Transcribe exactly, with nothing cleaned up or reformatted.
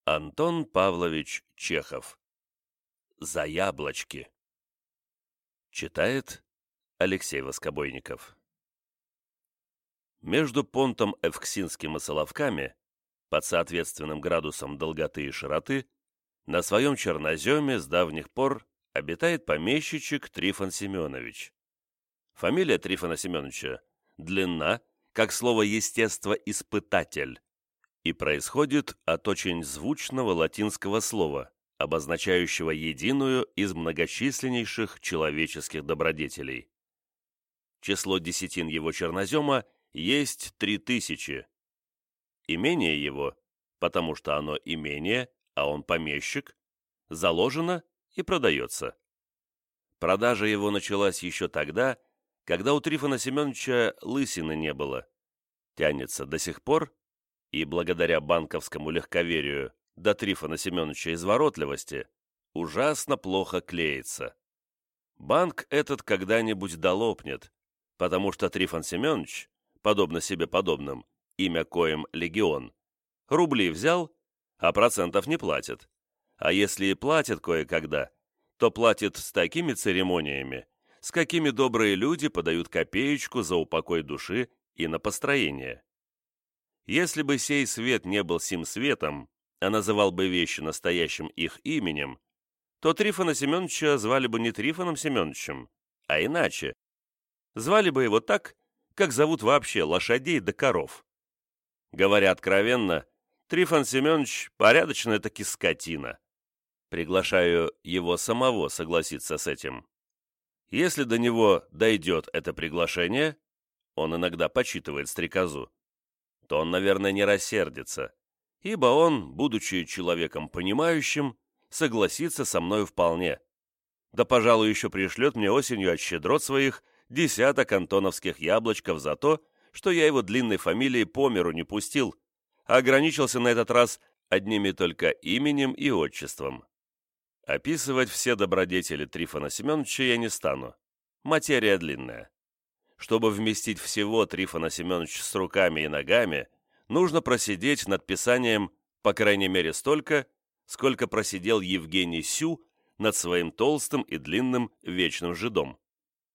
Антон Павлович Чехов. За яблочки. Читает Алексей Воскобойников. Между понтом Эвксинским и Соловками, под соответственным градусом долготы и широты, на своем черноземе с давних пор обитает помещичек Трифон Семенович. Фамилия Трифона Семеновича длинна, как слово «естествоиспытатель», и происходит от очень звучного латинского слова, обозначающего единую из многочисленнейших человеческих добродетелей. Число десятин его чернозема есть три тысячи. Имение его, потому что оно имение, а он помещик, заложено и продается. Продажа его началась еще тогда, когда у Трифона Семеновича лысины не было. Тянется до сих пор, и благодаря банковскому легковерию до Трифона Семеновича изворотливости ужасно плохо клеится. Банк этот когда-нибудь долопнет, потому что Трифон Семенович, подобно себе подобным, имя коим легион, рубли взял, а процентов не платит. А если и платит кое-когда, то платит с такими церемониями, с какими добрые люди подают копеечку за упокой души и на построение. Если бы сей свет не был сим светом, а называл бы вещи настоящим их именем, то Трифона Семеновича звали бы не Трифоном Семеновичем, а иначе. Звали бы его так, как зовут вообще лошадей да коров. Говоря откровенно, Трифон Семенович порядочная-таки скотина. Приглашаю его самого согласиться с этим. Если до него дойдет это приглашение, он иногда почитывает стрекозу, то он, наверное, не рассердится, ибо он, будучи человеком понимающим, согласится со мною вполне. Да, пожалуй, еще пришлет мне осенью от щедрот своих десяток антоновских яблочков за то, что я его длинной фамилией по миру не пустил, а ограничился на этот раз одними только именем и отчеством. Описывать все добродетели Трифона Семеновича я не стану. Материя длинная. Чтобы вместить всего Трифона Семеновича с руками и ногами, нужно просидеть над писанием по крайней мере столько, сколько просидел Евгений Сю над своим толстым и длинным вечным жидом.